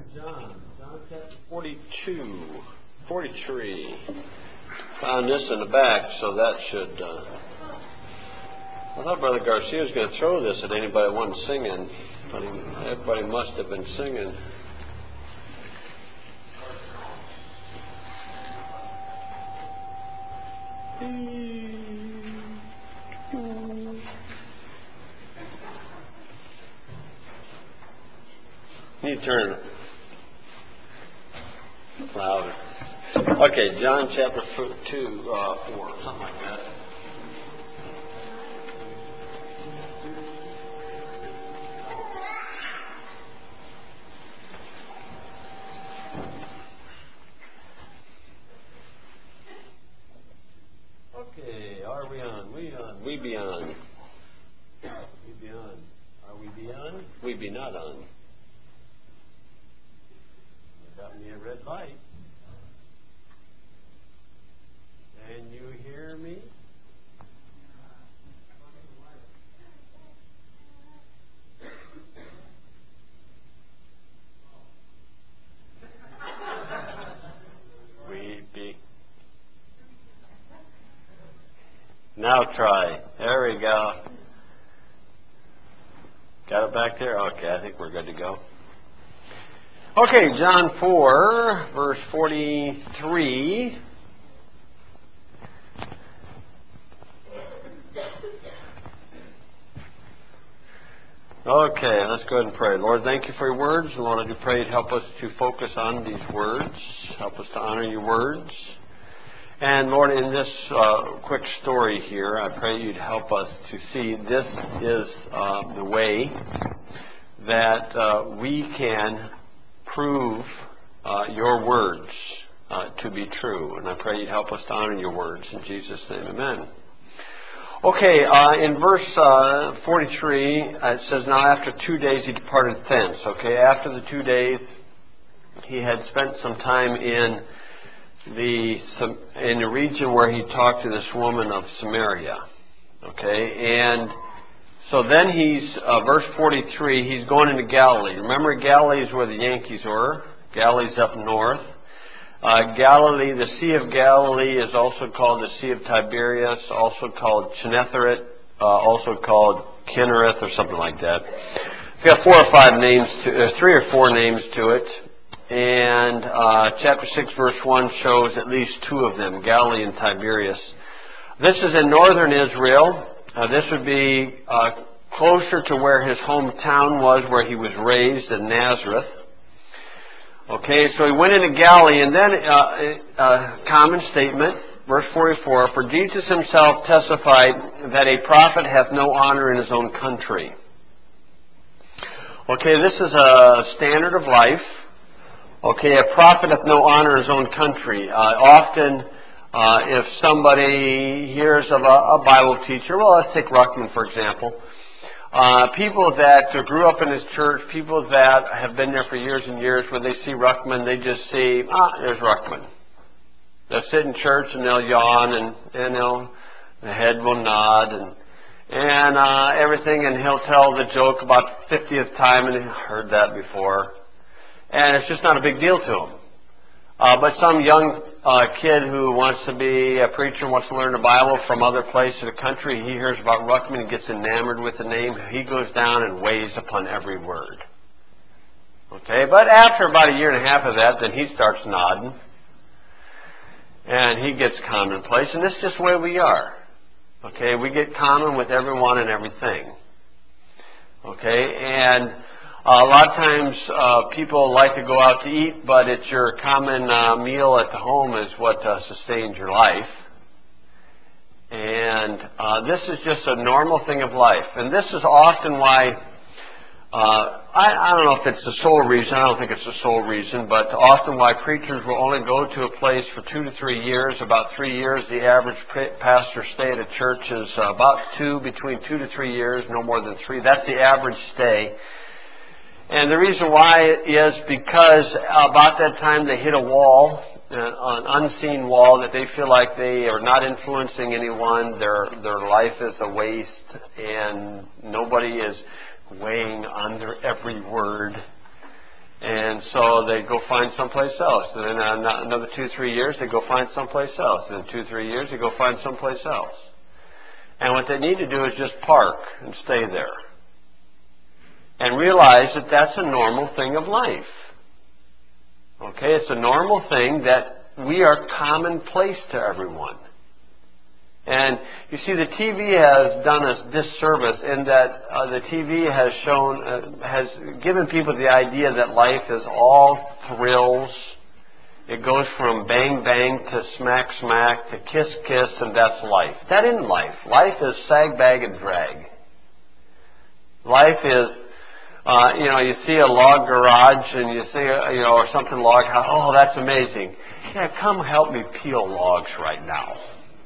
John chapter 42, 43. Found this in the back, so that should. I thought Brother Garcia was going to throw this at anybody that wasn't singing, but everybody must have been singing. You turn louder. Okay, John chapter 2, 4, something like that. Okay, are we on? We on? We be on. We be on. Are we be on? We be not on. Got me a red light. Can you hear me? We be. Now try. There we go. Got it back there? Okay, I think we're good to go. Okay, John 4, verse 43. Okay, let's go ahead and pray. Lord, thank you for your words. Lord, I do pray you'd help us to focus on these words. Help us to honor your words. And Lord, in this quick story here, I pray you'd help us to see this is the way that we can prove your words to be true. And I pray you'd help us to honor your words. In Jesus' name, amen. Okay, in verse 43, it says, now after 2 days he departed thence. Okay, after the 2 days, he had spent some time in the region where he talked to this woman of Samaria. Okay, and so then he's, verse 43, he's going into Galilee. Remember, Galilee is where the Yankees were. Galilee's up north. Galilee, the Sea of Galilee is also called the Sea of Tiberias, also called Gennesaret, also called Kinnereth or something like that. It's got 4 or 5 names, 3 or 4 names to it. And chapter 6, verse 1 shows at least 2 of them, Galilee and Tiberias. This is in northern Israel. This would be closer to where his hometown was, where he was raised in Nazareth. Okay, so he went into Galilee, and then a common statement, verse 44, for Jesus himself testified that a prophet hath no honor in his own country. Okay, this is a standard of life. Okay, a prophet hath no honor in his own country. Often, if somebody hears of a Bible teacher, well, let's take Ruckman, for example. People that grew up in his church, people that have been there for years and years, when they see Ruckman, they just see, there's Ruckman. They'll sit in church and they'll yawn and the head will nod and everything, and he'll tell the joke about the 50th time, and I've heard that before. And it's just not a big deal to him. But some young kid who wants to be a preacher, wants to learn the Bible from other places of the country, he hears about Ruckman and gets enamored with the name. He goes down and weighs upon every word. Okay, but after about 1.5 years of that, then he starts nodding. And he gets commonplace. And this is just the way we are. Okay, we get common with everyone and everything. Okay, and a lot of times people like to go out to eat, but it's your common meal at the home is what sustains your life. And this is just a normal thing of life. And this is often why, I don't know if it's the sole reason, I don't think it's the sole reason, but often why preachers will only go to a place for 2 to 3 years. About 3 years, the average pastor stay at a church is between 2 to 3 years, no more than 3. That's the average stay. And the reason why is because about that time they hit a wall, an unseen wall, that they feel like they are not influencing anyone. Their life is a waste, and nobody is weighing under every word. And so they go find someplace else. And then another 2-3 years, they go find someplace else. And then 2-3 years, they go find someplace else. And what they need to do is just park and stay there. And realize that that's a normal thing of life. Okay, it's a normal thing that we are commonplace to everyone. And you see, the TV has done us disservice in that the TV has given people the idea that life is all thrills. It goes from bang bang to smack smack to kiss kiss, and that's life. That isn't life. Life is sag bag and drag. Life is, you see a log garage and you see, or something log house. Oh, that's amazing. Yeah, come help me peel logs right now.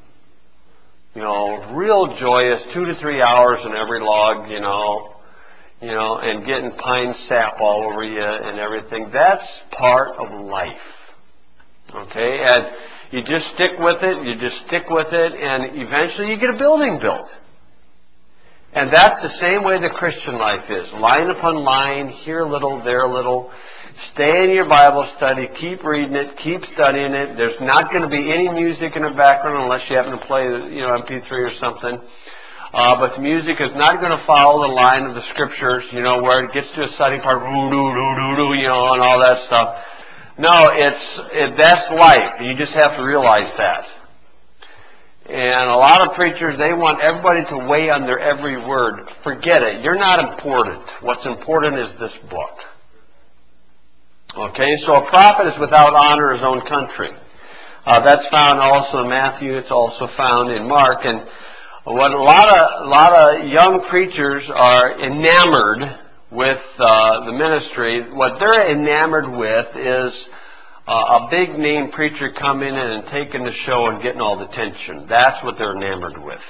Real joyous, 2 to 3 hours in every log, and getting pine sap all over you and everything. That's part of life. Okay? And you just stick with it, and eventually you get a building built. And that's the same way the Christian life is. Line upon line, here a little, there a little. Stay in your Bible study. Keep reading it. Keep studying it. There's not going to be any music in the background unless you happen to play, MP3 or something. But the music is not going to follow the line of the Scriptures, where it gets to a study part, and all that stuff. No, that's life. You just have to realize that. And a lot of preachers, they want everybody to weigh on their every word. Forget it. You're not important. What's important is this book. Okay, so a prophet is without honor in his own country. That's found also in Matthew. It's also found in Mark. And what a lot of young preachers are enamored with the ministry. What they're enamored with is a big name preacher coming in and taking the show and getting all the attention. That's what they're enamored with.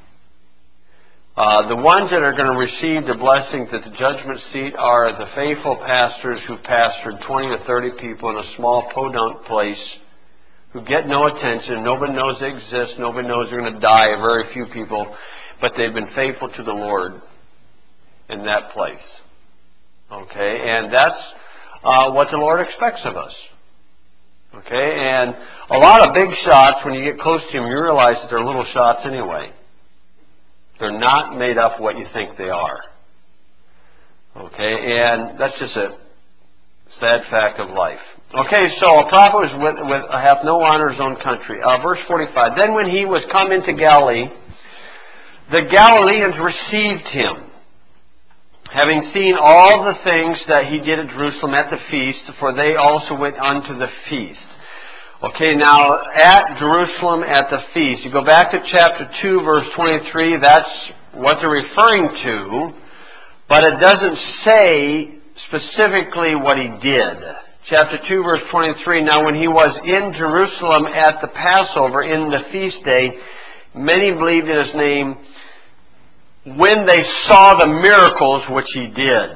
The ones that are going to receive the blessings at the judgment seat are the faithful pastors who pastored 20 or 30 people in a small podunk place who get no attention. Nobody knows they exist. Nobody knows they're going to die. Very few people. But they've been faithful to the Lord in that place. Okay? And that's what the Lord expects of us. Okay? And a lot of big shots, when you get close to them, you realize that they're little shots anyway. They're not made up what you think they are. Okay, and that's just a sad fact of life. Okay, so a prophet hath no honor in his own country. Verse 45. Then when he was come into Galilee, the Galileans received him, having seen all the things that he did at Jerusalem at the feast, for they also went unto the feast. Okay, now at Jerusalem at the feast, you go back to chapter 2, verse 23, that's what they're referring to, but it doesn't say specifically what he did. Chapter 2, verse 23, now when he was in Jerusalem at the Passover, in the feast day, many believed in his name when they saw the miracles which he did.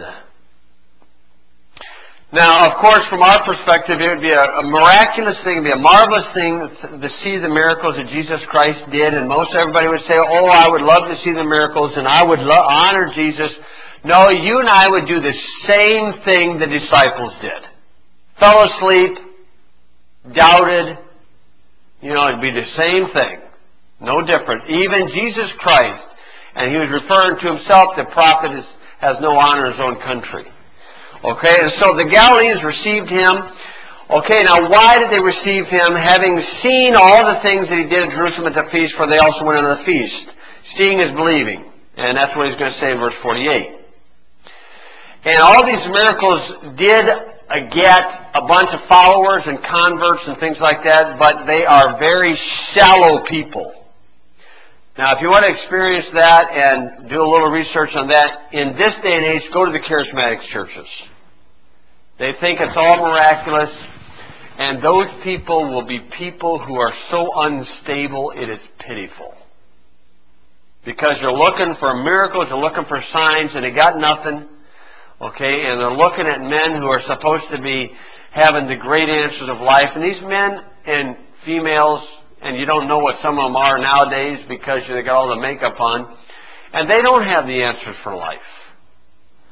Now, of course, from our perspective, it would be a miraculous thing, it would be a marvelous thing to see the miracles that Jesus Christ did, and most everybody would say, oh, I would love to see the miracles, and I would honor Jesus. No, you and I would do the same thing the disciples did. Fell asleep, doubted, it'd be the same thing. No different. Even Jesus Christ, and he was referring to himself, the prophet has no honor in his own country. Okay, and so the Galileans received him. Okay, now why did they receive him? Having seen all the things that he did at Jerusalem at the feast, for they also went on the feast. Seeing is believing. And that's what he's going to say in verse 48. And all these miracles did get a bunch of followers and converts and things like that, but they are very shallow people. Now, if you want to experience that and do a little research on that, in this day and age, go to the charismatic churches. They think it's all miraculous, and those people will be people who are so unstable, it is pitiful. Because you're looking for miracles, you're looking for signs, and they got nothing. Okay, and they're looking at men who are supposed to be having the great answers of life. And these men and females, and you don't know what some of them are nowadays because they got all the makeup on, and they don't have the answers for life.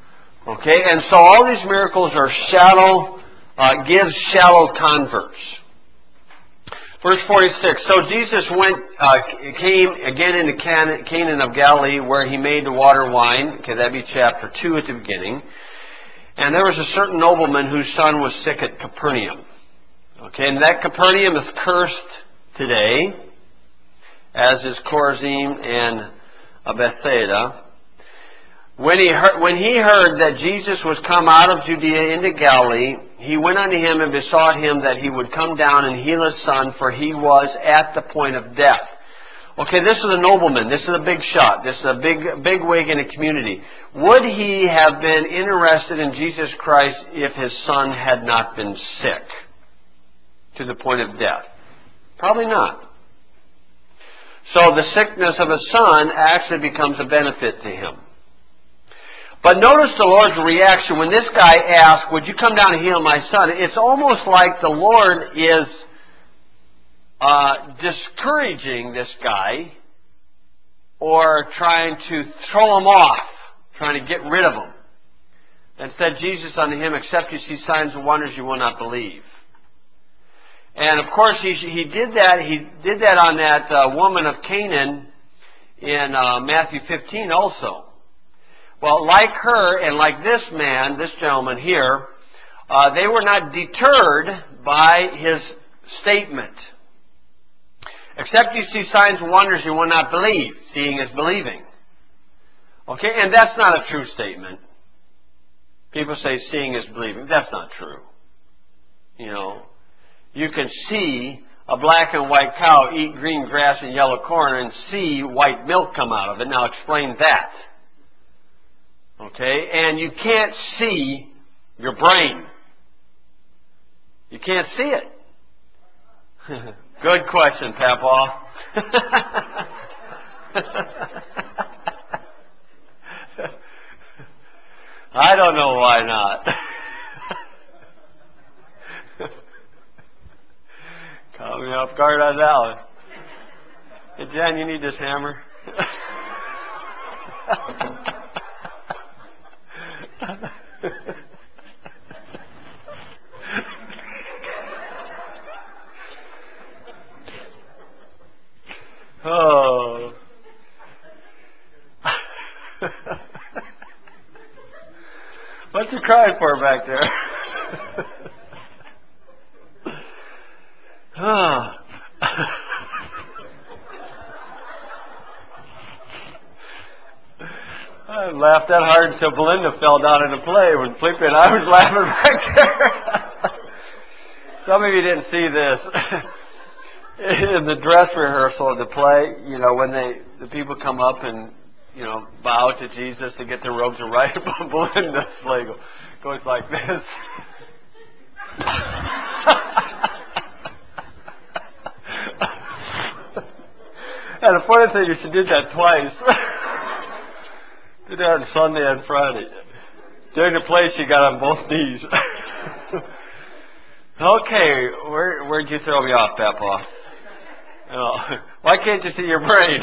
Okay, and so all these miracles are shallow, gives shallow converts. Verse 46, so Jesus came again into Canaan of Galilee, where he made the water wine. Okay, that'd be chapter 2 at the beginning. And there was a certain nobleman whose son was sick at Capernaum. Okay, and that Capernaum is cursed today, as is Chorazin and Bethsaida. When he heard that Jesus was come out of Judea into Galilee, he went unto him and besought him that he would come down and heal his son, for he was at the point of death. Okay, this is a nobleman. This is a big shot. This is a big wig in the community. Would he have been interested in Jesus Christ if his son had not been sick to the point of death? Probably not. So the sickness of his son actually becomes a benefit to him. But notice the Lord's reaction when this guy asks, would you come down and heal my son? It's almost like the Lord is discouraging this guy or trying to throw him off, trying to get rid of him. And said Jesus unto him, except you see signs and wonders, you will not believe. And of course he did that. He did that on that woman of Canaan in Matthew 15 also. Well, like her and like this man, this gentleman here, they were not deterred by his statement. Except you see signs and wonders, you will not believe. Seeing is believing. Okay, and that's not a true statement. People say seeing is believing. That's not true. You know, you can see a black and white cow eat green grass and yellow corn and see white milk come out of it. Now explain that. Okay, and you can't see your brain. You can't see it. Good question, Papa. I don't know why not. Caught me off guard on that one. Hey, Jen, you need this hammer? Oh. What you crying for back there? I laughed that hard until Belinda fell down in the play when Felipe and I was laughing back there. Some of you didn't see this. In the dress rehearsal of the play, you know, when the people come up and, you know, bow to Jesus to get their robes and right above Belinda's leg goes like this. And the funny thing is she did that twice. Did that on Sunday and Friday. During the play she got on both knees. Okay, where'd you throw me off, Papa? Oh, why can't you see your brain?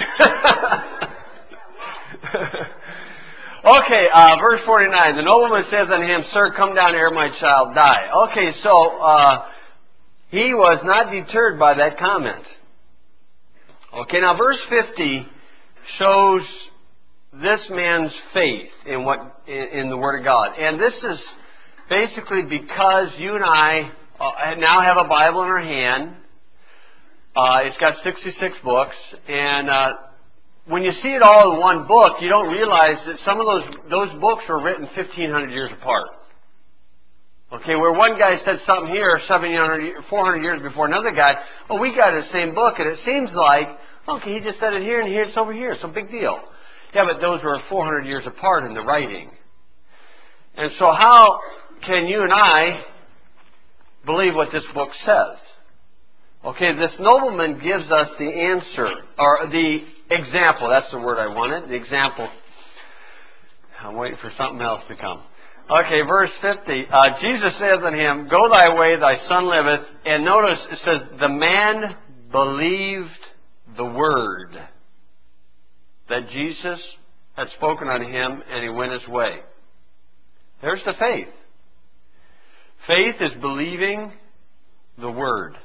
Okay, verse 49. The nobleman says unto him, Sir, come down ere my child die. Okay, so he was not deterred by that comment. Okay, now verse 50 shows this man's faith in the Word of God. And this is basically because you and I now have a Bible in our hand. It's got 66 books, and when you see it all in one book, you don't realize that some of those books were written 1,500 years apart. Okay, where one guy said something here 400 years before another guy, oh, we got the same book, and it seems like, okay, he just said it here and here, it's over here, so big deal. Yeah, but those were 400 years apart in the writing. And so how can you and I believe what this book says? Okay, this nobleman gives us the answer, or the example. That's the word I wanted, the example. I'm waiting for something else to come. Okay, verse 50. Jesus saith unto him, Go thy way, thy son liveth. And notice it says, the man believed the word that Jesus had spoken unto him, and he went his way. There's the faith. Faith is believing the Word.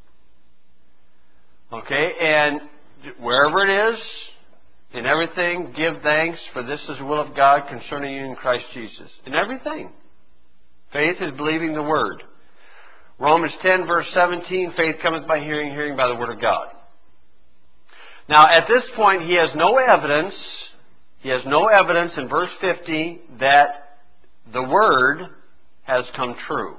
Okay, and wherever it is, in everything, give thanks, for this is the will of God concerning you in Christ Jesus. In everything. Faith is believing the Word. Romans 10, verse 17, faith cometh by hearing, hearing by the Word of God. Now, at this point, he has no evidence. He has no evidence in verse 50 that the Word has come true.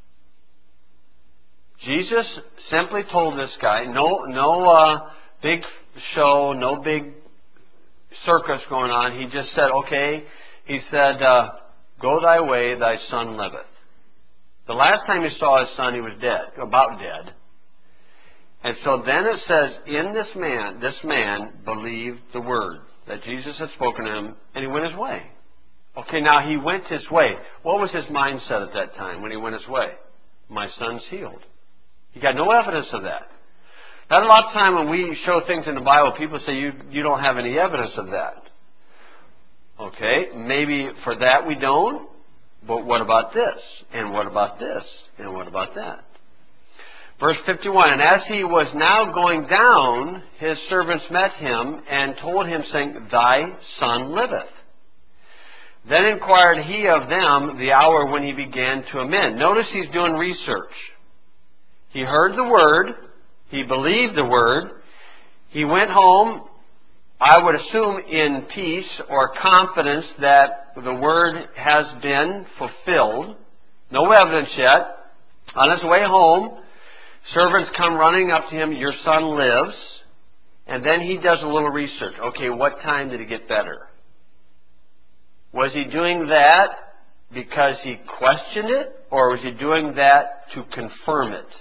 Jesus simply told this guy, no big show, no big circus going on. He just said, okay, he said, go thy way, thy son liveth. The last time he saw his son, he was dead, about dead. And so then it says, in this man believed the word that Jesus had spoken to him, and he went his way. Okay, now he went his way. What was his mindset at that time when he went his way? My son's healed. He got no evidence of that. Not a lot of time when we show things in the Bible, people say you don't have any evidence of that. Okay, maybe for that we don't, but what about this? And what about this? And what about that? Verse 51, and as he was now going down, his servants met him and told him, saying, thy son liveth. Then inquired he of them the hour when he began to amend. Notice he's doing research. He heard the word. He believed the word. He went home, I would assume in peace or confidence that the word has been fulfilled. No evidence yet. On his way home, servants come running up to him, your son lives. And then he does a little research. Okay, what time did he get better? Was he doing that because he questioned it? Or was he doing that to confirm it?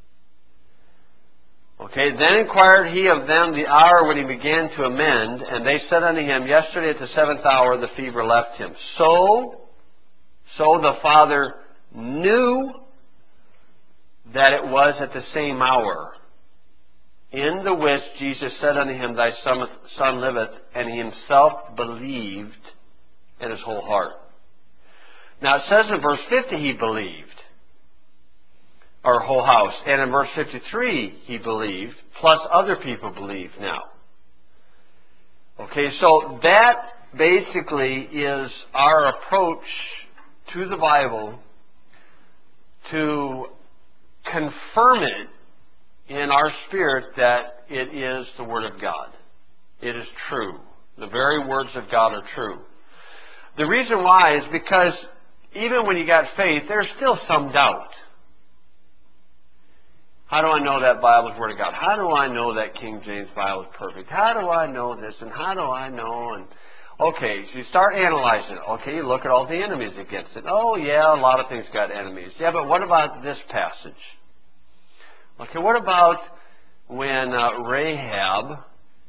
Okay, then inquired he of them the hour when he began to amend, and they said unto him, yesterday at the 7th hour the fever left him. So the father knew that it was at the same hour, in the which Jesus said unto him, thy son liveth, and he himself believed in his whole heart. Now it says in verse 50 he believed. Our whole house. And in verse 53, he believed, plus other people believe now. Okay, so that basically is our approach to the Bible to confirm it in our spirit that it is the Word of God. It is true. The very words of God are true. The reason why is because even when you got faith, there's still some doubt. How do I know that Bible is Word of God? How do I know that King James Bible is perfect? How do I know this? And how do I know? And okay, so you start analyzing it. Okay, you look at all the enemies against it. Oh, yeah, a lot of things got enemies. Yeah, but what about this passage? Okay, what about when Rahab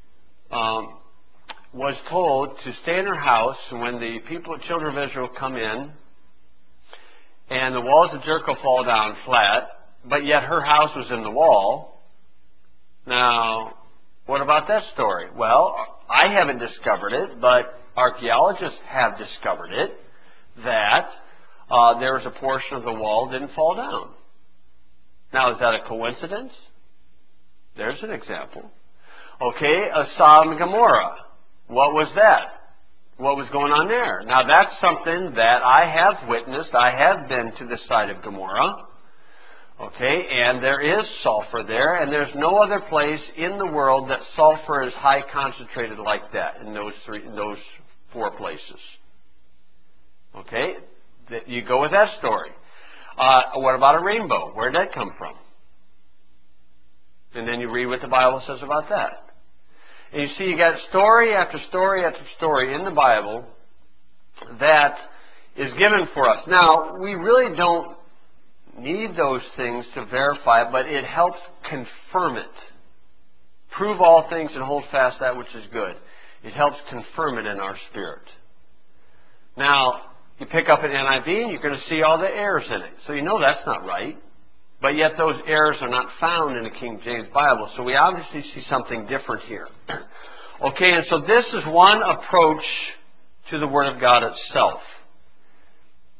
was told to stay in her house when the children of Israel come in and the walls of Jericho fall down flat, but yet her house was in the wall. Now, what about that story? Well, I haven't discovered it, but archaeologists have discovered it, that there was a portion of the wall that didn't fall down. Now, is that a coincidence? There's an example. Okay, Sodom and Gomorrah. What was that? What was going on there? Now, that's something that I have witnessed. I have been to the site of Gomorrah. Okay, and there is sulfur there, and there's no other place in the world that sulfur is high concentrated like that in those 4 places. Okay, you go with that story. What about a rainbow? Where did that come from? And then you read what the Bible says about that. And you see, you got story after story after story in the Bible that is given for us. Now, we really don't need those things to verify it, but it helps confirm it. Prove all things and hold fast that which is good. It helps confirm it in our spirit. Now, you pick up an NIV and you're going to see all the errors in it. So you know that's not right. But yet those errors are not found in the King James Bible. So we obviously see something different here. Okay, and so this is one approach to the Word of God itself.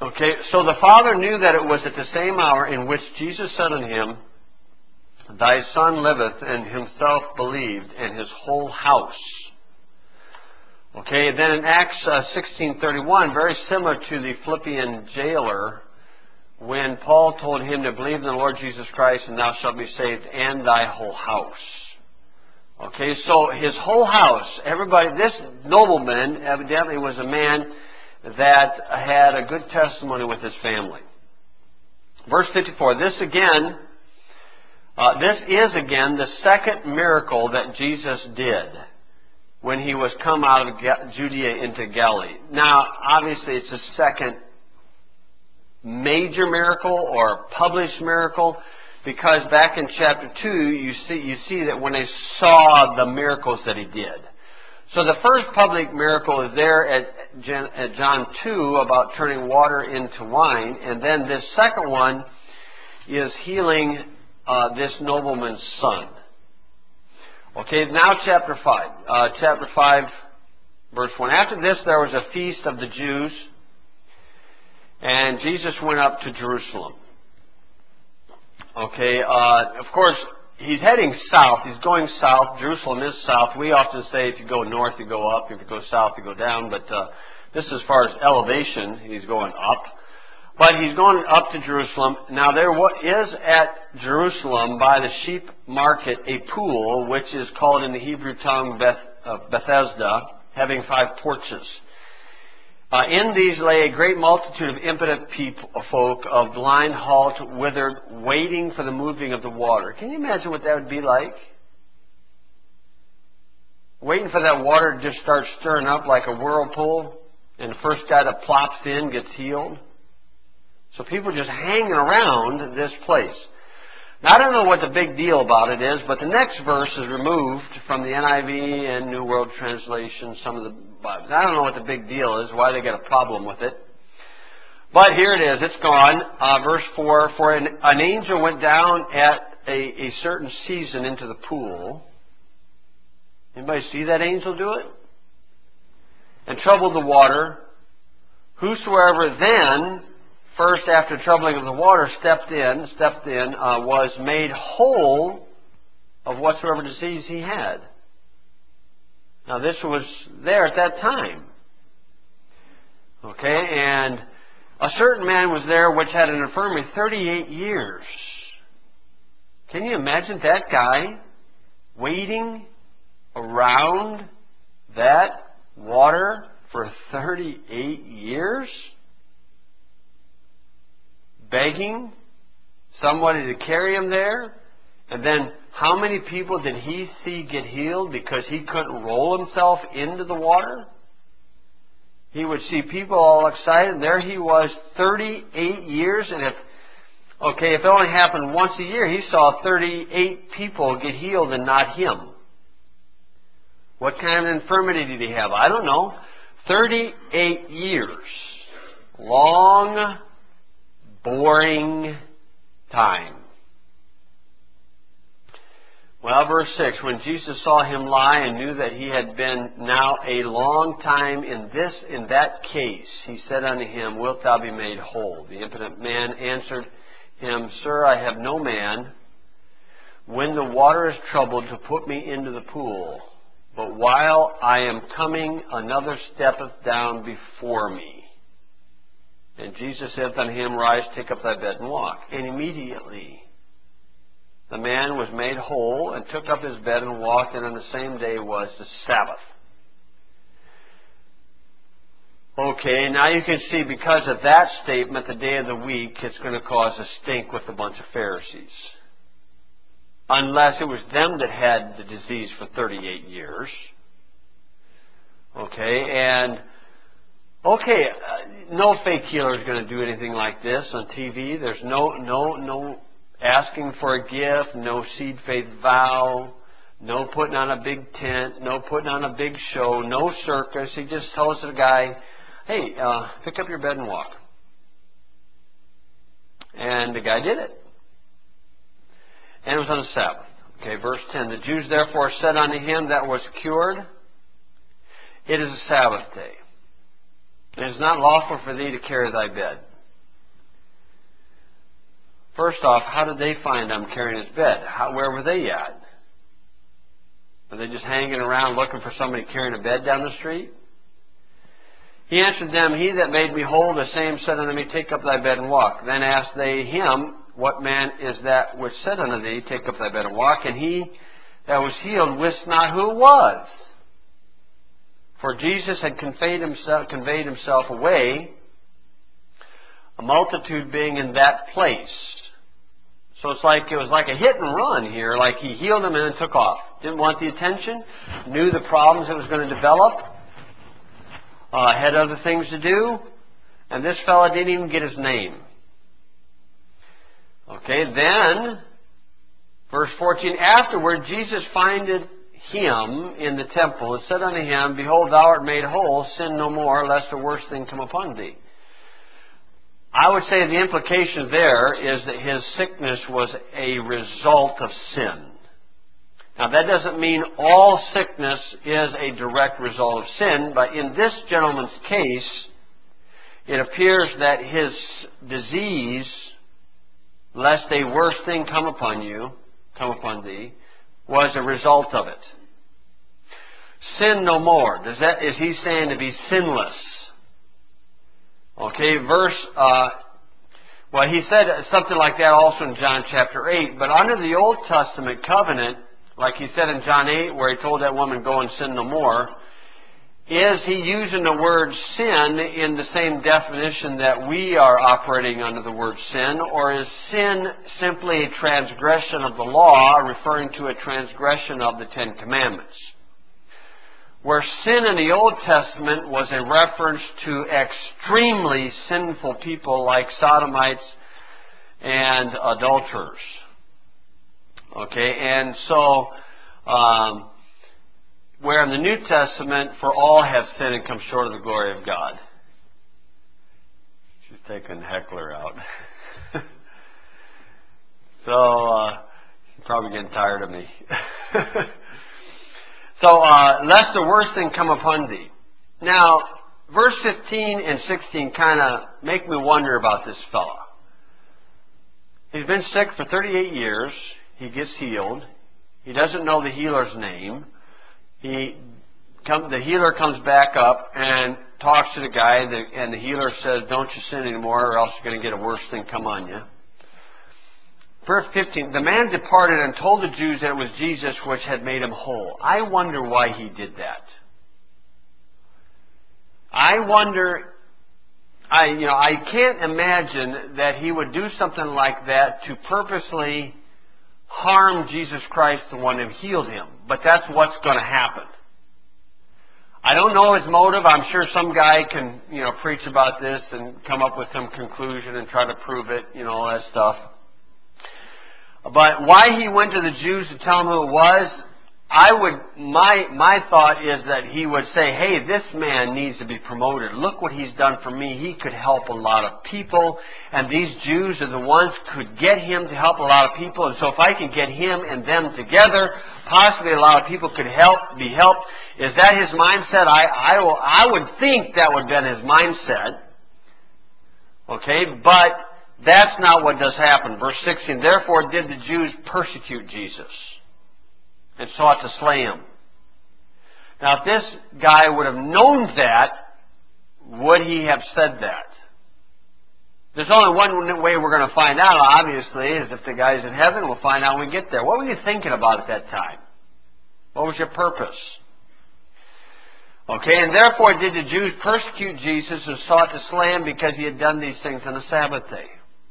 Okay, so the father knew that it was at the same hour in which Jesus said unto him, Thy son liveth, and himself believed, and his whole house. Okay, then in Acts 16:31, very similar to the Philippian jailer, when Paul told him to believe in the Lord Jesus Christ, and thou shalt be saved, and thy whole house. Okay, so his whole house, everybody, this nobleman evidently was a man that had a good testimony with his family. Verse 54, this is again the second miracle that Jesus did when he was come out of Judea into Galilee. Now, obviously, it's the second major miracle or published miracle, because back in chapter 2, you see that when they saw the miracles that he did. So the first public miracle is there at John 2 about turning water into wine, and then this second one is healing this nobleman's son. Okay, now chapter 5. Chapter 5, verse 1. After this there was a feast of the Jews, and Jesus went up to Jerusalem. Okay, of course, he's heading south. He's going south. Jerusalem is south. We often say if you go north, you go up. If you go south, you go down. But this is as far as elevation. He's going up. But he's going up to Jerusalem. Now, there is at Jerusalem by the sheep market a pool, which is called in the Hebrew tongue Bethesda, having 5 porches. In these lay a great multitude of impotent folk, of blind, halt, withered, waiting for the moving of the water. Can you imagine what that would be like? Waiting for that water to just start stirring up like a whirlpool, and the first guy that plops in gets healed. So people just hanging around this place. Now, I don't know what the big deal about it is, but the next verse is removed from the NIV and New World Translation, some of the Bibles. I don't know what the big deal is, why they got a problem with it. But here it is, it's gone. Verse 4, for an angel went down at a certain season into the pool. Anybody see that angel do it? And troubled the water. Whosoever then, first after troubling of the water, stepped in, was made whole of whatsoever disease he had. Now this was there at that time. Okay, and a certain man was there which had an infirmity 38 years. Can you imagine that guy waiting around that water for 38 years? Begging somebody to carry him there? And then how many people did he see get healed because he couldn't roll himself into the water? He would see people all excited. There he was, 38 years. And if it only happened once a year, he saw 38 people get healed and not him. What kind of infirmity did he have? I don't know. 38 years. Long, boring time. Well, verse 6, when Jesus saw him lie and knew that he had been now a long time in that case, he said unto him, Wilt thou be made whole? The impotent man answered him, Sir, I have no man, when the water is troubled, to put me into the pool. But while I am coming, another steppeth down before me. And Jesus saith unto him, Rise, take up thy bed, and walk. And immediately the man was made whole, and took up his bed and walked, and on the same day was the Sabbath. Okay, now you can see because of that statement, the day of the week, it's going to cause a stink with a bunch of Pharisees. Unless it was them that had the disease for 38 years. Okay, no fake healer is going to do anything like this on TV. There's no asking for a gift, no seed faith vow, no putting on a big tent, no putting on a big show, no circus. He just tells the guy, hey, pick up your bed and walk. And the guy did it. And it was on the Sabbath. Okay, verse 10. The Jews therefore said unto him that was cured, It is a Sabbath day. It is not lawful for thee to carry thy bed. First off, how did they find him carrying his bed? Where were they at? Were they just hanging around looking for somebody carrying a bed down the street? He answered them, He that made me whole, the same said unto me, Take up thy bed and walk. Then asked they him, What man is that which said unto thee, Take up thy bed and walk? And he that was healed wist not who it was. For Jesus had conveyed himself away, a multitude being in that place. So it was like a hit and run here, like he healed him and then took off. Didn't want the attention, knew the problems it was going to develop, had other things to do, and this fellow didn't even get his name. Okay, then, verse 14, Afterward Jesus findeth him in the temple, and said unto him, Behold, thou art made whole, sin no more, lest a worse thing come upon thee. I would say the implication there is that his sickness was a result of sin. Now that doesn't mean all sickness is a direct result of sin, but in this gentleman's case, it appears that his disease, lest a worse thing come upon thee, was a result of it. Sin no more. Is he saying to be sinless? Okay, he said something like that also in John chapter 8. But under the Old Testament covenant, like he said in John 8, where he told that woman, Go and sin no more, is he using the word sin in the same definition that we are operating under the word sin? Or is sin simply a transgression of the law, referring to a transgression of the Ten Commandments? Where sin in the Old Testament was a reference to extremely sinful people like sodomites and adulterers. Okay, and so, where in the New Testament, for all have sinned and come short of the glory of God. She's taking Heckler out. So, she's probably getting tired of me. So, lest the worst thing come upon thee. Now, verse 15 and 16 kind of make me wonder about this fellow. He's been sick for 38 years. He gets healed. He doesn't know the healer's name. The healer comes back up and talks to the guy, and the healer says, Don't you sin anymore, or else you're going to get a worse thing come on you. Verse 15, the man departed and told the Jews that it was Jesus which had made him whole. I wonder why he did that. I can't imagine that he would do something like that to purposely harm Jesus Christ, the one who healed him. But that's what's going to happen. I don't know his motive. I'm sure some guy can, preach about this and come up with some conclusion and try to prove it, all that stuff. But why he went to the Jews to tell them who it was, my thought is that he would say, hey, this man needs to be promoted. Look what he's done for me. He could help a lot of people, and these Jews are the ones who could get him to help a lot of people. And so if I can get him and them together, possibly a lot of people could be helped. Is that his mindset? I would think that would have been his mindset. Okay, but that's not what does happen. Verse 16, Therefore did the Jews persecute Jesus and sought to slay him. Now, if this guy would have known that, would he have said that? There's only one way we're going to find out, obviously, is if the guy's in heaven. We'll find out when we get there. What were you thinking about at that time? What was your purpose? Okay, and therefore did the Jews persecute Jesus and sought to slay him because he had done these things on the Sabbath day.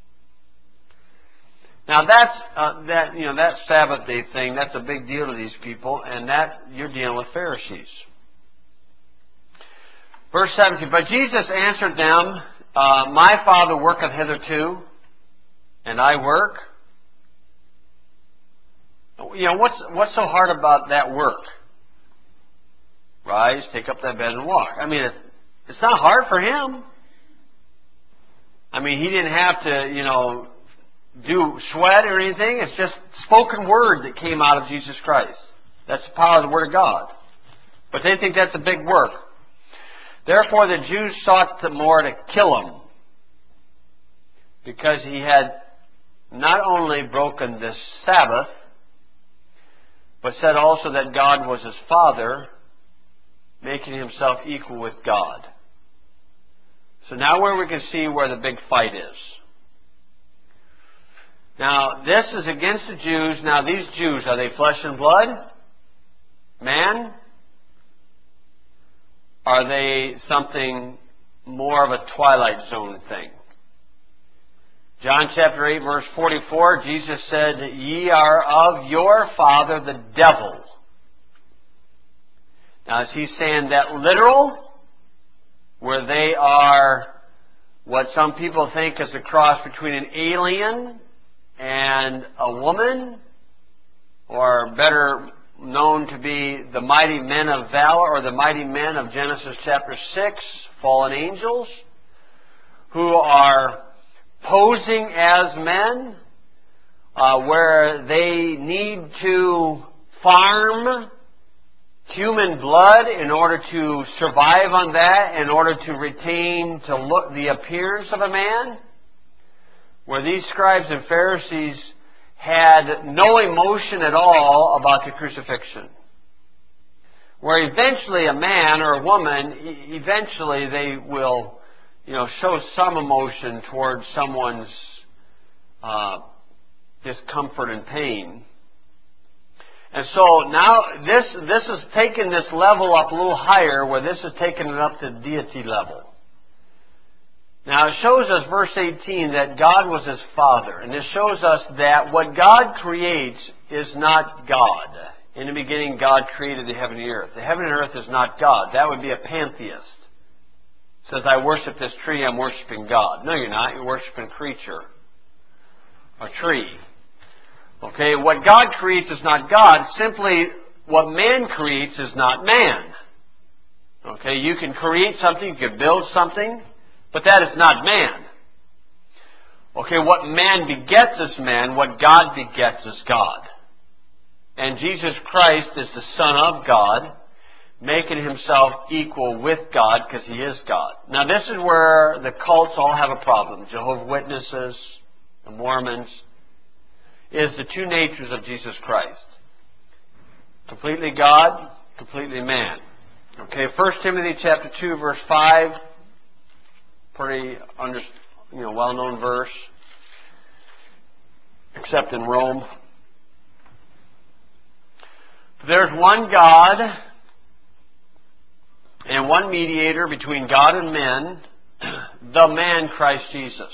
Now that Sabbath day thing, that's a big deal to these people, and that you're dealing with Pharisees. Verse 17, But Jesus answered them, My Father worketh hitherto, and I work. What's so hard about that work? Rise, take up thy bed and walk. I mean, it's not hard for him. I mean, he didn't have to, do sweat or anything. It's just spoken word that came out of Jesus Christ. That's the power of the Word of God. But they think that's a big work. Therefore the Jews sought the more to kill him, because he had not only broken the Sabbath, but said also that God was his Father, making himself equal with God. So now where we can see where the big fight is. Now, this is against the Jews. Now, these Jews, are they flesh and blood? Man? Are they something more of a Twilight Zone thing? John chapter 8, verse 44, Jesus said, "Ye are of your father the devil." Now, is he saying that literal? Where they are what some people think is a cross between an alien and a woman? Or better known to be the mighty men of valor, or the mighty men of Genesis chapter 6, fallen angels, who are posing as men, where they need to farm human blood in order to survive on that, in order to retain to look the appearance of a man, where these scribes and Pharisees had no emotion at all about the crucifixion. Where eventually a man or a woman, eventually they will, show some emotion towards someone's discomfort and pain. And so now this is taking this level up a little higher, where this is taking it up to deity level. Now it shows us, verse 18, that God was his Father. And this shows us that what God creates is not God. In the beginning, God created the heaven and the earth. The heaven and earth is not God. That would be a pantheist. Says, I worship this tree, I'm worshiping God. No, you're not. You're worshiping a creature. A tree. Okay, what God creates is not God. Simply, what man creates is not man. Okay, you can create something, you can build something, but that is not man. Okay, what man begets is man, what God begets is God. And Jesus Christ is the Son of God, making himself equal with God because he is God. Now this is where the cults all have a problem. Jehovah's Witnesses, the Mormons, is the two natures of Jesus Christ. Completely God, completely man. Okay, 1 Timothy chapter 2, verse 5, pretty well-known verse, except in Rome. There's one God and one mediator between God and men, the man Christ Jesus.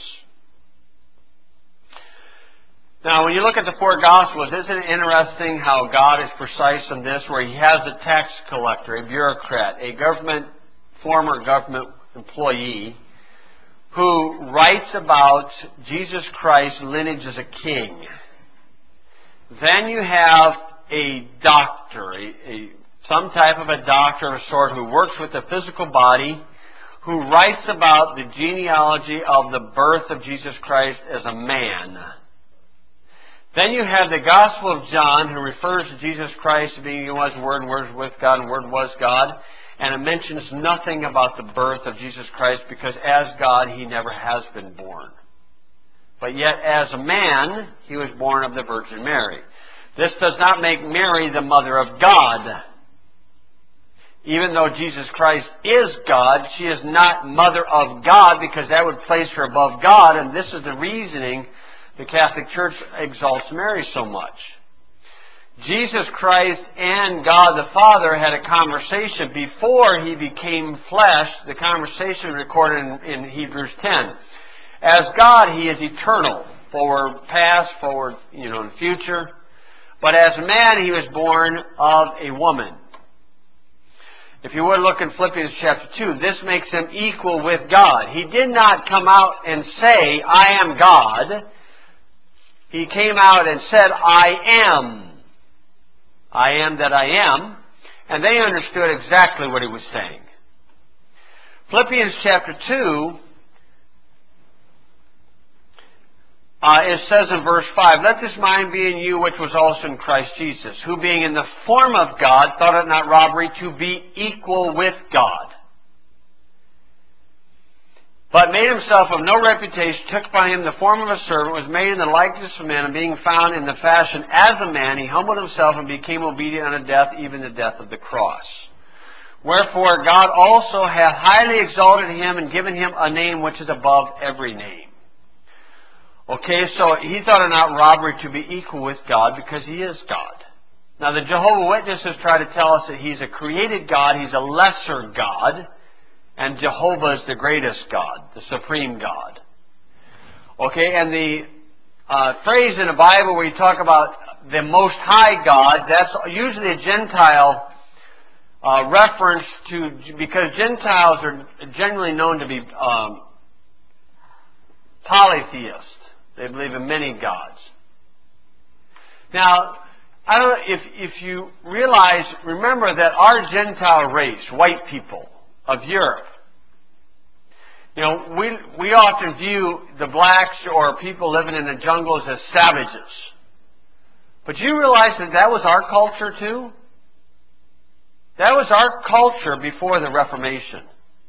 Now, when you look at the four Gospels, isn't it interesting how God is precise in this, where he has a tax collector, a bureaucrat, a former government employee, who writes about Jesus Christ's lineage as a king. Then you have a doctor, some type of a doctor of a sort who works with the physical body, who writes about the genealogy of the birth of Jesus Christ as a man. Then you have the Gospel of John, who refers to Jesus Christ being he was Word, and Word was with God, and Word was God. And it mentions nothing about the birth of Jesus Christ, because as God, he never has been born. But yet, as a man, he was born of the Virgin Mary. This does not make Mary the mother of God. Even though Jesus Christ is God, she is not mother of God, because that would place her above God. And this is the reasoning the Catholic Church exalts Mary so much. Jesus Christ and God the Father had a conversation before he became flesh. The conversation recorded in Hebrews 10. As God, he is eternal, forward, past, forward, and future. But as a man, he was born of a woman. If you would look in Philippians chapter 2, this makes him equal with God. He did not come out and say, I am God. He came out and said, I am. I am that I am. And they understood exactly what he was saying. Philippians chapter 2, it says in verse 5, Let this mind be in you which was also in Christ Jesus, who being in the form of God, thought it not robbery to be equal with God. but made himself of no reputation, took upon him the form of a servant, was made in the likeness of men, and being found in the fashion as a man, he humbled himself and became obedient unto death, even the death of the cross. Wherefore God also hath highly exalted him and given him a name which is above every name. Okay, so he thought it not robbery to be equal with God because he is God. Now the Jehovah's Witnesses try to tell us that he's a created God, he's a lesser God, and Jehovah is the greatest God, the supreme God. Okay, and the phrase in the Bible where you talk about the Most High God, that's usually a Gentile reference to, because Gentiles are generally known to be polytheists. They believe in many gods. Now, I don't know if you realize, remember that our Gentile race, white people of Europe, you know, we often view the blacks or people living in the jungles as savages. But you realize that that was our culture too? That was our culture before the Reformation.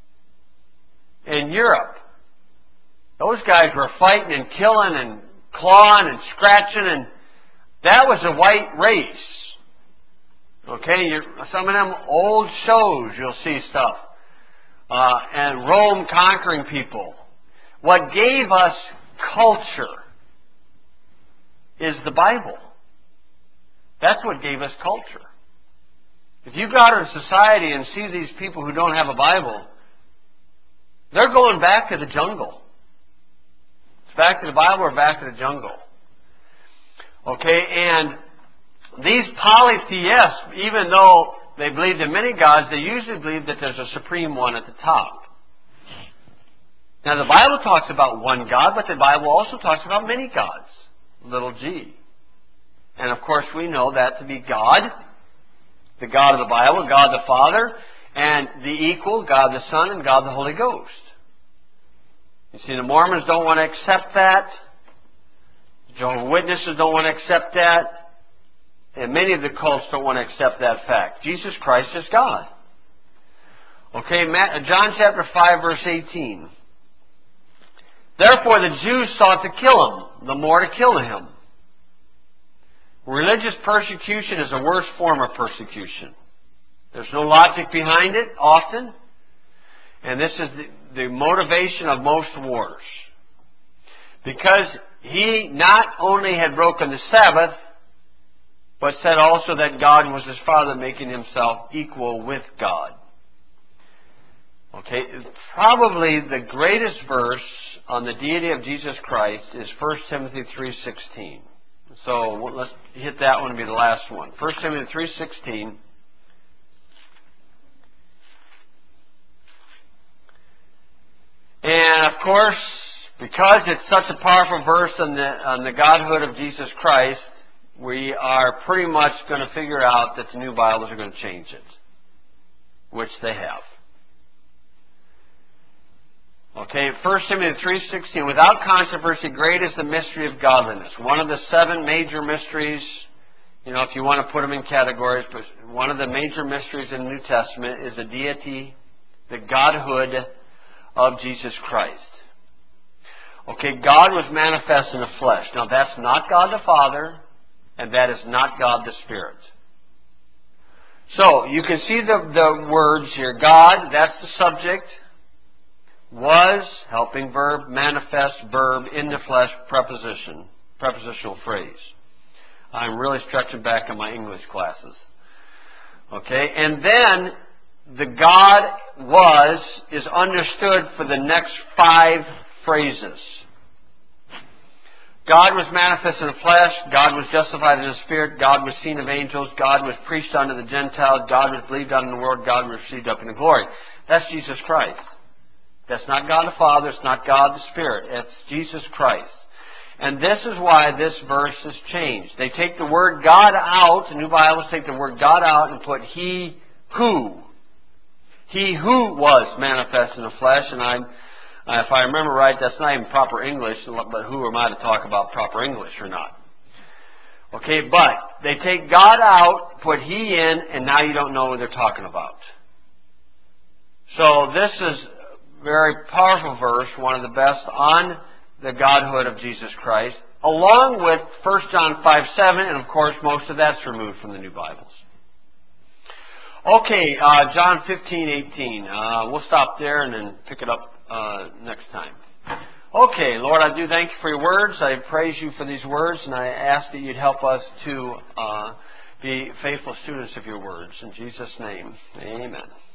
In Europe, those guys were fighting and killing and clawing and scratching, and that was a white race. Okay, some of them old shows, you'll see stuff. And Rome conquering people. What gave us culture is the Bible. That's what gave us culture. If you go out in society and see these people who don't have a Bible, they're going back to the jungle. It's back to the Bible or back to the jungle. Okay, and these polytheists, even though they believed in many gods, they usually believe that there's a supreme one at the top. Now the Bible talks about one God, but the Bible also talks about many gods, little g. And of course we know that to be God, the God of the Bible, God the Father, and the equal, God the Son, and God the Holy Ghost. You see, the Mormons don't want to accept that. The Jehovah's Witnesses don't want to accept that. And many of the cults don't want to accept that fact. Jesus Christ is God. Okay, John chapter 5, verse 18. Therefore the Jews sought to kill him, the more to kill him. Religious persecution is the worst form of persecution. There's no logic behind it, often. And this is the motivation of most wars. Because he not only had broken the Sabbath, but said also that God was his Father, making himself equal with God. Okay, probably the greatest verse on the deity of Jesus Christ is 1 Timothy 3:16. So let's hit that one to be the last one. 1 Timothy 3:16. And of course, because it's such a powerful verse on the Godhood of Jesus Christ, we are pretty much going to figure out that the new Bibles are going to change it, which they have. Okay, 1 Timothy 3:16, without controversy, great is the mystery of godliness. One of the 7 major mysteries, you know, if you want to put them in categories, but one of the major mysteries in the New Testament is the deity, the Godhood of Jesus Christ. Okay, God was manifest in the flesh. Now that's not God the Father, and that is not God the Spirit. So, you can see the words here. God, that's the subject. Was, helping verb, manifest verb, in the flesh, preposition, prepositional phrase. I'm really stretching back on my English classes. Okay, and then the God was is understood for the next 5 phrases. God was manifest in the flesh, God was justified in the Spirit, God was seen of angels, God was preached unto the Gentiles, God was believed on in the world, God was received up into glory. That's Jesus Christ. That's not God the Father, it's not God the Spirit, it's Jesus Christ. And this is why this verse has changed. They take the word God out, the New Bibles take the word God out and put He who. He who was manifest in the flesh, and if I remember right, that's not even proper English, but who am I to talk about proper English or not? Okay, but they take God out, put He in, and now you don't know what they're talking about. So this is very powerful verse, one of the best on the Godhood of Jesus Christ, along with 1 John 5:7, and of course most of that's removed from the New Bibles. Okay, John 15:18. We'll stop there and then pick it up next time. Okay, Lord, I do thank you for your words. I praise you for these words, and I ask that you'd help us to be faithful students of your words. In Jesus' name, amen.